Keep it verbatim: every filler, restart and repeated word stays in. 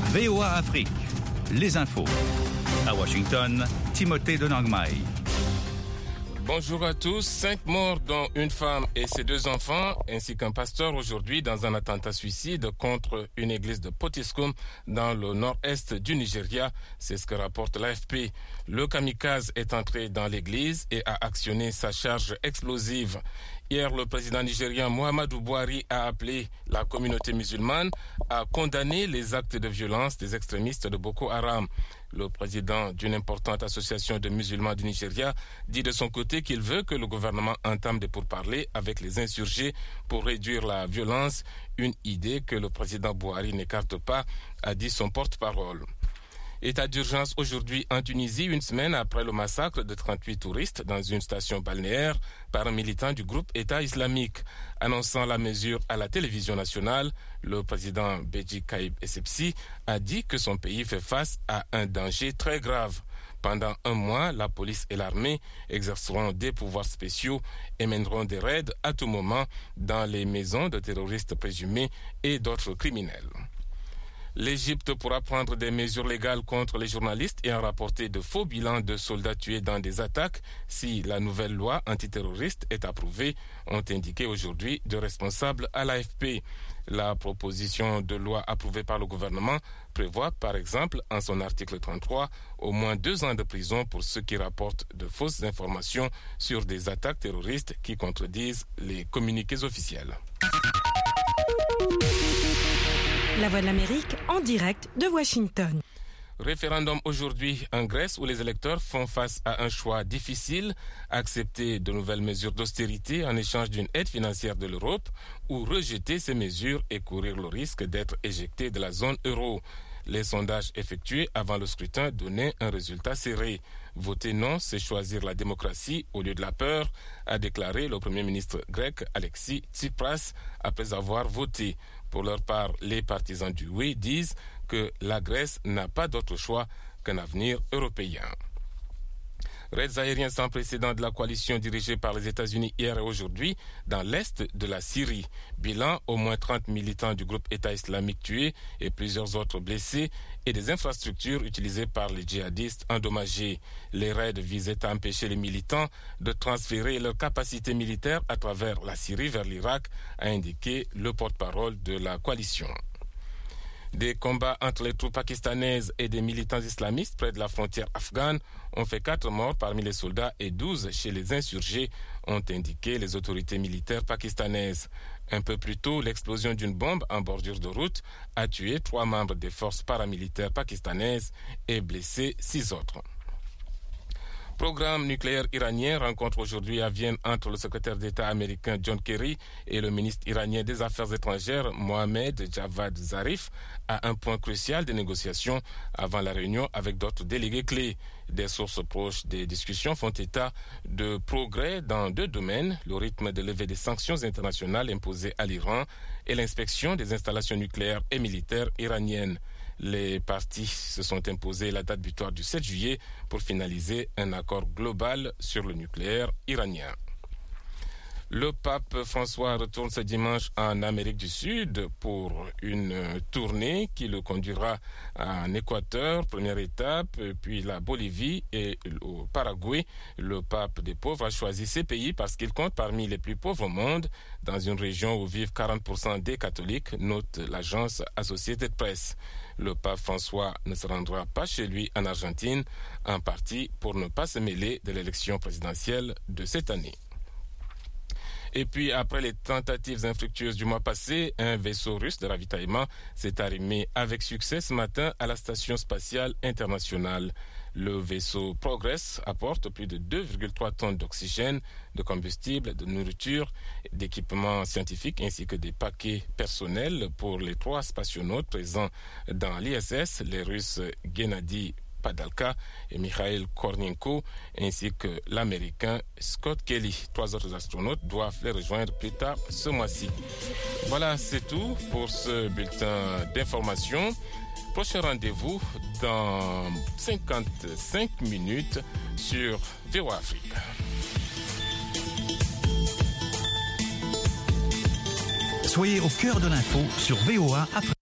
V O A Afrique, les infos. À Washington, Timothée de Nangmai. Bonjour à tous. Cinq morts, dont une femme et ses deux enfants, ainsi qu'un pasteur aujourd'hui dans un attentat suicide contre une église de Potiskum dans le nord-est du Nigeria. C'est ce que rapporte l'A F P. Le kamikaze est entré dans l'église et a actionné sa charge explosive. Hier, le président nigérien Muhammadu Buhari a appelé la communauté musulmane à condamner les actes de violence des extrémistes de Boko Haram. Le président d'une importante association de musulmans du Nigeria dit de son côté qu'il veut que le gouvernement entame des pourparlers avec les insurgés pour réduire la violence, une idée que le président Buhari n'écarte pas, a dit son porte-parole. État d'urgence aujourd'hui en Tunisie, une semaine après le massacre de trente-huit touristes dans une station balnéaire par un militant du groupe État islamique. Annonçant la mesure à la télévision nationale, le président Beji Caïd Essebsi a dit que son pays fait face à un danger très grave. Pendant un mois, la police et l'armée exerceront des pouvoirs spéciaux et mèneront des raids à tout moment dans les maisons de terroristes présumés et d'autres criminels. L'Égypte pourra prendre des mesures légales contre les journalistes ayant rapporté de faux bilans de soldats tués dans des attaques si la nouvelle loi antiterroriste est approuvée, ont indiqué aujourd'hui de responsables à l'A F P. La proposition de loi approuvée par le gouvernement prévoit, par exemple, en son article trente-trois, au moins deux ans de prison pour ceux qui rapportent de fausses informations sur des attaques terroristes qui contredisent les communiqués officiels. La Voix de l'Amérique en direct de Washington. Référendum aujourd'hui en Grèce où les électeurs font face à un choix difficile, accepter de nouvelles mesures d'austérité en échange d'une aide financière de l'Europe ou rejeter ces mesures et courir le risque d'être éjectés de la zone euro. Les sondages effectués avant le scrutin donnaient un résultat serré. Voter non, c'est choisir la démocratie au lieu de la peur, a déclaré le Premier ministre grec Alexis Tsipras après avoir voté. Pour leur part, les partisans du oui disent que la Grèce n'a pas d'autre choix qu'un avenir européen. Raids aériens sans précédent de la coalition dirigée par les États-Unis hier et aujourd'hui dans l'est de la Syrie. Bilan, au moins trente militants du groupe État islamique tués et plusieurs autres blessés et des infrastructures utilisées par les djihadistes endommagées. Les raids visaient à empêcher les militants de transférer leurs capacités militaires à travers la Syrie vers l'Irak, a indiqué le porte-parole de la coalition. Des combats entre les troupes pakistanaises et des militants islamistes près de la frontière afghane ont fait quatre morts parmi les soldats et douze chez les insurgés, ont indiqué les autorités militaires pakistanaises. Un peu plus tôt, l'explosion d'une bombe en bordure de route a tué trois membres des forces paramilitaires pakistanaises et blessé six autres. Programme nucléaire iranien rencontre aujourd'hui à Vienne entre le secrétaire d'État américain John Kerry et le ministre iranien des Affaires étrangères Mohamed Javad Zarif à un point crucial des négociations avant la réunion avec d'autres délégués clés. Des sources proches des discussions font état de progrès dans deux domaines, le rythme de levée des sanctions internationales imposées à l'Iran et l'inspection des installations nucléaires et militaires iraniennes. Les parties se sont imposées la date butoir du sept juillet pour finaliser un accord global sur le nucléaire iranien. Le pape François retourne ce dimanche en Amérique du Sud pour une tournée qui le conduira en Équateur, première étape, puis la Bolivie et au Paraguay. Le pape des pauvres a choisi ces pays parce qu'il compte parmi les plus pauvres au monde, dans une région où vivent quarante pour cent des catholiques, note l'agence Associated Press. Le pape François ne se rendra pas chez lui en Argentine, en partie pour ne pas se mêler de l'élection présidentielle de cette année. Et puis, après les tentatives infructueuses du mois passé, un vaisseau russe de ravitaillement s'est arrimé avec succès ce matin à la station spatiale internationale. Le vaisseau Progress apporte plus de deux virgule trois tonnes d'oxygène, de combustible, de nourriture, d'équipements scientifiques ainsi que des paquets personnels pour les trois spationautes présents dans l'I S S, les Russes Gennady Padalka et Mikhail Kornienko, ainsi que l'Américain Scott Kelly. Trois autres astronautes doivent les rejoindre plus tard ce mois-ci. Voilà, c'est tout pour ce bulletin d'information. Prochain rendez-vous dans cinquante-cinq minutes sur V O A Afrique. Soyez au cœur de l'info sur V O A Afrique.